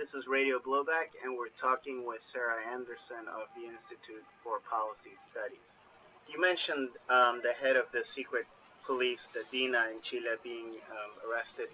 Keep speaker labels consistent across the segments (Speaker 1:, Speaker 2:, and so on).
Speaker 1: This is Radio Blowback, and we're talking with Sarah Anderson of the Institute for Policy Studies. You mentioned the head of the secret police, the DINA in Chile, being arrested.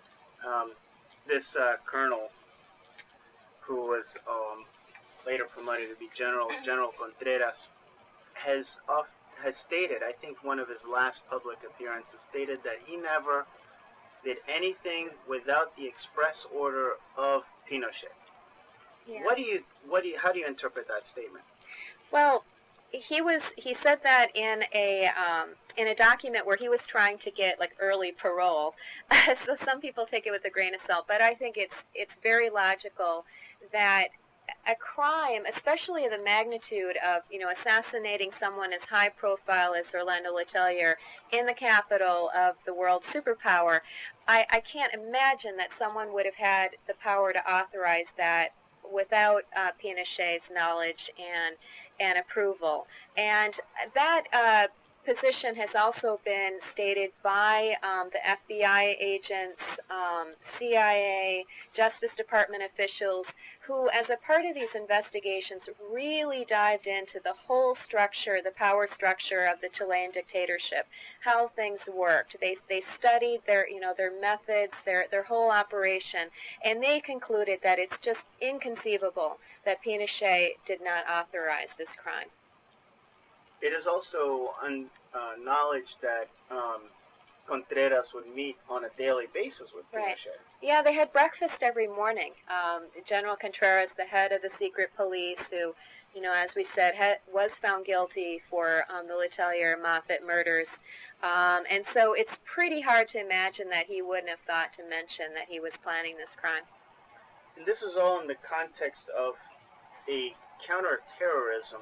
Speaker 1: This colonel, who was later promoted to be General Contreras, has stated, I think one of his last public appearances, stated that he never did anything without the express order of Pinochet. Yeah. How do you interpret that statement?
Speaker 2: Well, he said that in a document where he was trying to get like early parole. So some people take it with a grain of salt, but I think it's very logical that a crime, especially of the magnitude of, assassinating someone as high profile as Orlando Letelier in the capital of the world superpower, I can't imagine that someone would have had the power to authorize that without Pinochet's knowledge and approval. And that position has also been stated by the FBI agents, CIA, Justice Department officials, who, as a part of these investigations, really dived into the whole structure, the power structure of the Chilean dictatorship, how things worked. They studied their methods, their whole operation, and they concluded that it's just inconceivable that Pinochet did not authorize this crime.
Speaker 1: It is also knowledge that Contreras would meet on a daily basis with Pinochet.
Speaker 2: Right. Yeah, they had breakfast every morning. General Contreras, the head of the secret police, who, as we said, was found guilty for the Letelier Moffat murders. And so it's pretty hard to imagine that he wouldn't have thought to mention that he was planning this crime.
Speaker 1: And this is all in the context of a counterterrorism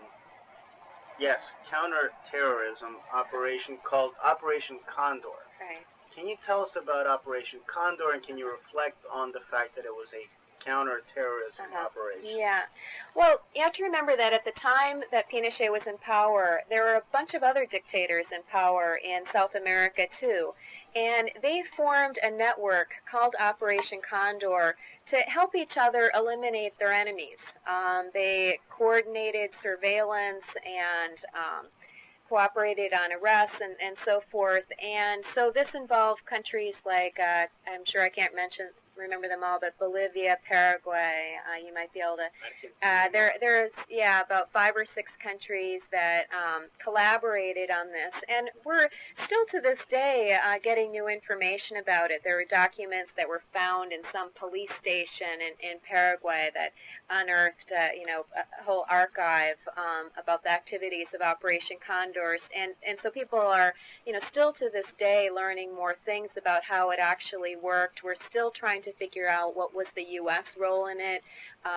Speaker 1: operation called Operation Condor.
Speaker 2: Right.
Speaker 1: Can you tell us about Operation Condor, and can you reflect on the fact that it was a counterterrorism operation?
Speaker 2: Yeah. Well, you have to remember that at the time that Pinochet was in power, there were a bunch of other dictators in power in South America, too. And they formed a network called Operation Condor to help each other eliminate their enemies. They coordinated surveillance and cooperated on arrests and so forth. And so this involved countries like, I'm sure I can't remember them all, but Bolivia, Paraguay, you might be able to. There's about 5 or 6 countries that collaborated on this, and we're still to this day getting new information about it. There were documents that were found in some police station in Paraguay that unearthed a whole archive about the activities of Operation Condors, and so people are still to this day learning more things about how it actually worked. We're still trying to figure out what was the U.S. role in it.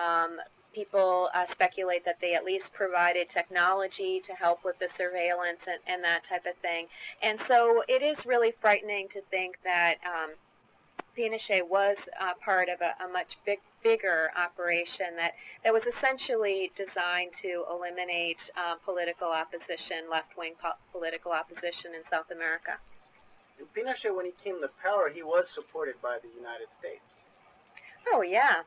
Speaker 2: People speculate that they at least provided technology to help with the surveillance and that type of thing. And so it is really frightening to think that Pinochet was part of a much bigger operation that was essentially designed to eliminate political opposition, left-wing political opposition in South America.
Speaker 1: Pinochet, when he came to power, he was supported by the United States.
Speaker 2: Oh, yeah.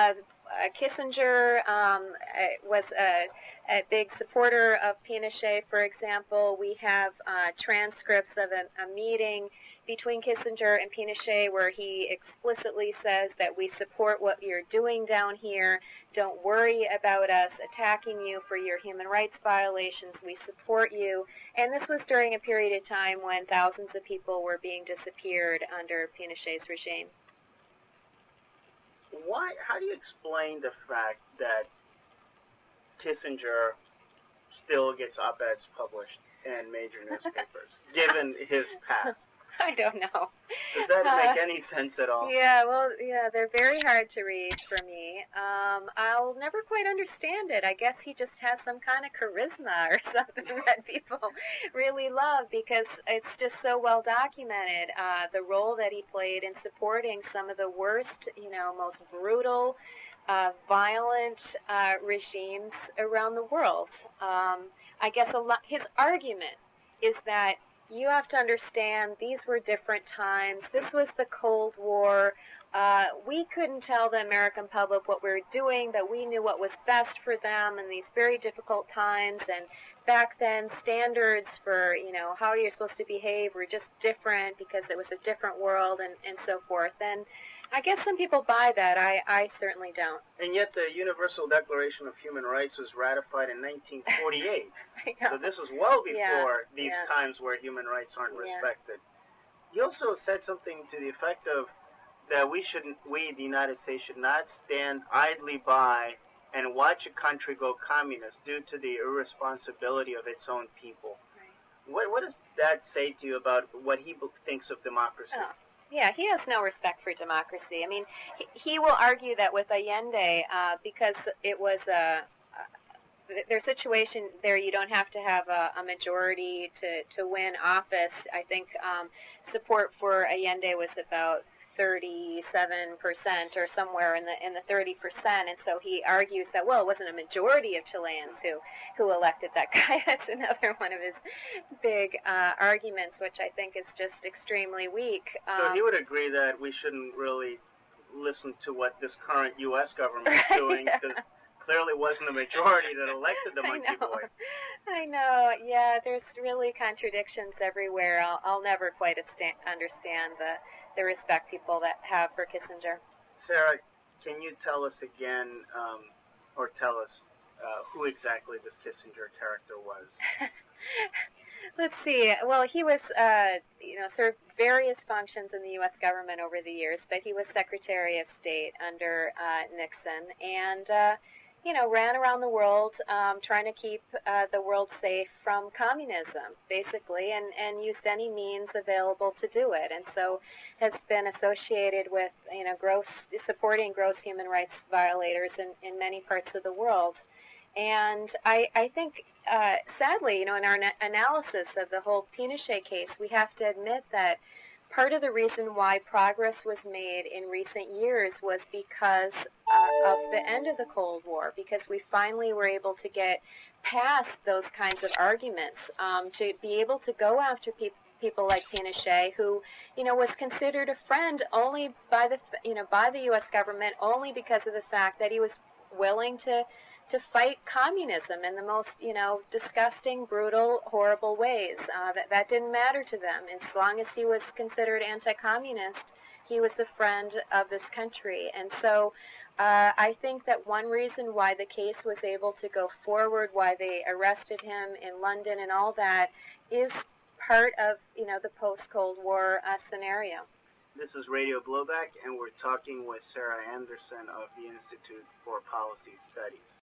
Speaker 2: Kissinger was a big supporter of Pinochet, for example. We have transcripts of a meeting between Kissinger and Pinochet where he explicitly says that we support what you're doing down here. Don't worry about us attacking you for your human rights violations. We support you. And this was during a period of time when thousands of people were being disappeared under Pinochet's regime.
Speaker 1: How do you explain the fact that Kissinger still gets op-eds published in major newspapers, given his past?
Speaker 2: I don't know.
Speaker 1: Does that make any sense at all?
Speaker 2: Yeah, they're very hard to read for me. I'll never quite understand it. I guess he just has some kind of charisma or something that people really love because it's just so well documented. The role that he played in supporting some of the worst, most brutal, violent regimes around the world. I guess his argument is that you have to understand these were different times. This was the Cold War. we couldn't tell the American public what we were doing, but we knew what was best for them in these very difficult times. And back then, standards for, how you're supposed to behave were just different because it was a different world and so forth. And I guess some people buy that. I certainly don't.
Speaker 1: And yet the Universal Declaration of Human Rights was ratified in 1948. So this is well before these times where human rights aren't respected. You also said something to the effect of that we, the United States, should not stand idly by and watch a country go communist due to the irresponsibility of its own people. Right. What does that say to you about what he thinks of democracy?
Speaker 2: Oh. Yeah, he has no respect for democracy. I mean, he will argue that with Allende, because it was their situation there, you don't have to have a majority to win office. I think support for Allende was about 37% or somewhere in the 30%, and so he argues that, well, it wasn't a majority of Chileans who elected that guy. That's another one of his big arguments, which I think is just extremely weak.
Speaker 1: So he would agree that we shouldn't really listen to what this current U.S. government is doing, because clearly wasn't a majority that elected the monkey boy.
Speaker 2: I know, yeah, there's really contradictions everywhere. I'll never quite understand the respect people that have for Kissinger.
Speaker 1: Sarah, can you tell us again, or tell us who exactly this Kissinger character was?
Speaker 2: Let's see. Well, he was, served various functions in the U.S. government over the years, but he was Secretary of State under Nixon, and ran around the world trying to keep the world safe from communism, basically, and used any means available to do it. And so has been associated with, supporting gross human rights violators in many parts of the world. And I think, sadly, in our analysis of the whole Pinochet case, we have to admit that part of the reason why progress was made in recent years was because of the end of the Cold War, because we finally were able to get past those kinds of arguments, to be able to go after people like Pinochet, who, was considered a friend only by the U.S. government, only because of the fact that he was willing to fight communism in the most, disgusting, brutal, horrible ways. That didn't matter to them. As long as he was considered anti-communist, he was the friend of this country. And so I think that one reason why the case was able to go forward, why they arrested him in London and all that, is part of, the post-Cold War scenario.
Speaker 1: This is Radio Blowback, and we're talking with Sarah Anderson of the Institute for Policy Studies.